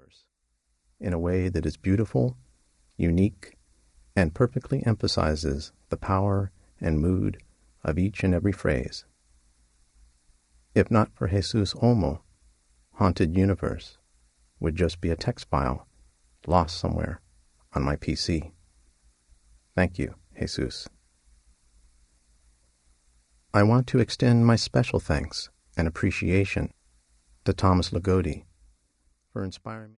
universe in a way that is beautiful, unique, and perfectly emphasizes the power and mood of each and every phrase. If not for Jesus Olmo, Haunted Universe would just be a text file lost somewhere on my PC. Thank you, Jesus. I want to extend my special thanks and appreciation to Thomas Ligotti for inspiring me.